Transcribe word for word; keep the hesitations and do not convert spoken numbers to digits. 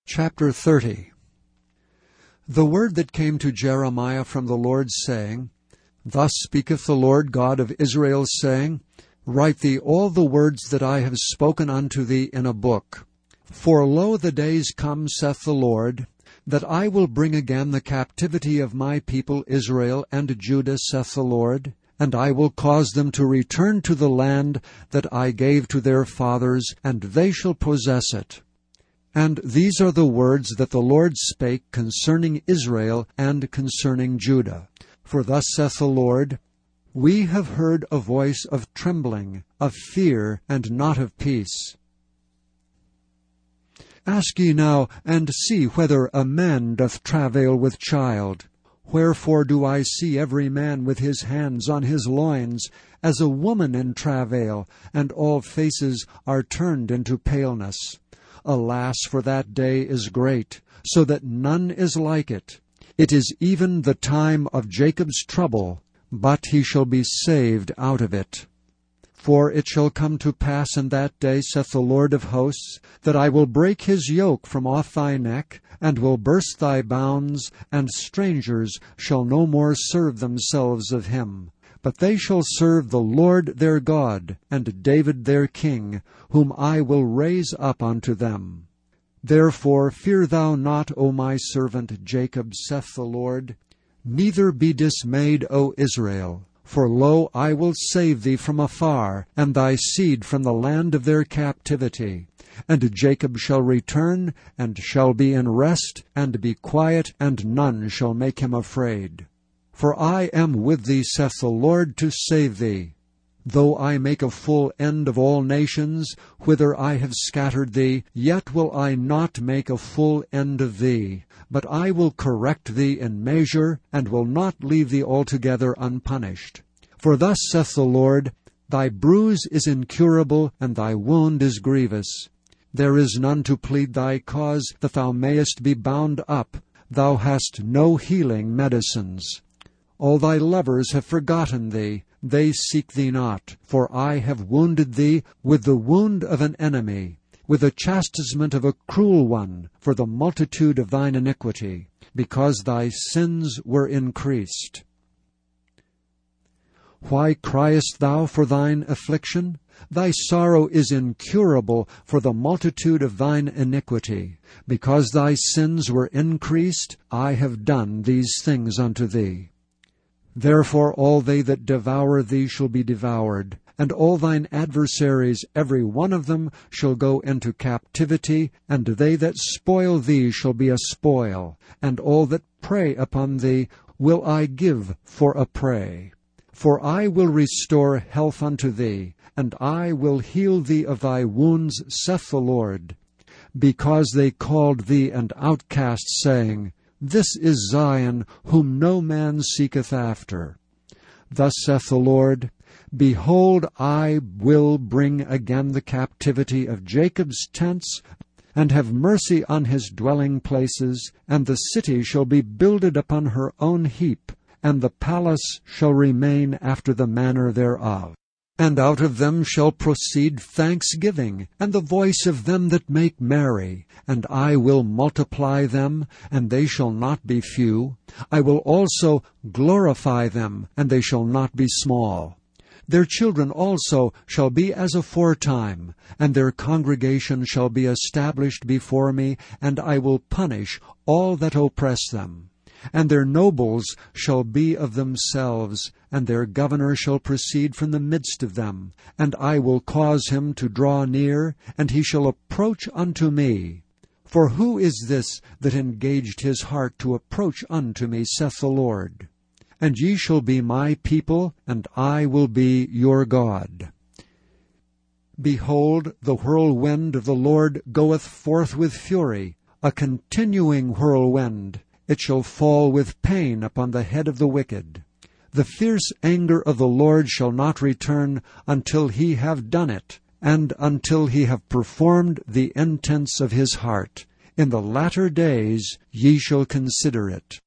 Chapter thirty. The word that came to Jeremiah from the Lord, saying, Thus speaketh the Lord God of Israel, saying, Write thee all the words that I have spoken unto thee in a book. For lo, the days come, saith the Lord, that I will bring again the captivity of my people Israel and Judah, saith the Lord, and I will cause them to return to the land that I gave to their fathers, and they shall possess it. And these are the words that the Lord spake concerning Israel and concerning Judah. For thus saith the Lord, We have heard a voice of trembling, of fear, and not of peace. Ask ye now, and see whether a man doth travail with child. Wherefore do I see every man with his hands on his loins, as a woman in travail, and all faces are turned into paleness? Alas, for that day is great, so that none is like it. It is even the time of Jacob's trouble, but he shall be saved out of it. For it shall come to pass in that day, saith the Lord of hosts, that I will break his yoke from off thy neck, and will burst thy bounds, and strangers shall no more serve themselves of him. But they shall serve the Lord their God, and David their king, whom I will raise up unto them. Therefore fear thou not, O my servant Jacob, saith the Lord, neither be dismayed, O Israel. For lo, I will save thee from afar, and thy seed from the land of their captivity. And Jacob shall return, and shall be in rest, and be quiet, and none shall make him afraid. For I am with thee, saith the Lord, to save thee. Though I make a full end of all nations, whither I have scattered thee, yet will I not make a full end of thee. But I will correct thee in measure, and will not leave thee altogether unpunished. For thus saith the Lord, Thy bruise is incurable, and thy wound is grievous. There is none to plead thy cause, that thou mayest be bound up. Thou hast no healing medicines. All thy lovers have forgotten thee, they seek thee not. For I have wounded thee with the wound of an enemy, with the chastisement of a cruel one, for the multitude of thine iniquity, because thy sins were increased. Why criest thou for thine affliction? Thy sorrow is incurable for the multitude of thine iniquity. Because thy sins were increased, I have done these things unto thee. Therefore all they that devour thee shall be devoured, and all thine adversaries, every one of them, shall go into captivity, and they that spoil thee shall be a spoil, and all that prey upon thee will I give for a prey. For I will restore health unto thee, and I will heal thee of thy wounds, saith the Lord. Because they called thee an outcast, saying, This is Zion, whom no man seeketh after. Thus saith the Lord, Behold, I will bring again the captivity of Jacob's tents, and have mercy on his dwelling places, and the city shall be builded upon her own heap, and the palace shall remain after the manner thereof. And out of them shall proceed thanksgiving, and the voice of them that make merry. And I will multiply them, and they shall not be few. I will also glorify them, and they shall not be small. Their children also shall be as aforetime, and their congregation shall be established before me, and I will punish all that oppress them. And their nobles shall be of themselves, and their governor shall proceed from the midst of them. And I will cause him to draw near, and he shall approach unto me. For who is this that engaged his heart to approach unto me, saith the Lord? And ye shall be my people, and I will be your God. Behold, the whirlwind of the Lord goeth forth with fury, a continuing whirlwind. It shall fall with pain upon the head of the wicked. The fierce anger of the Lord shall not return until he have done it, and until he have performed the intents of his heart. In the latter days ye shall consider it.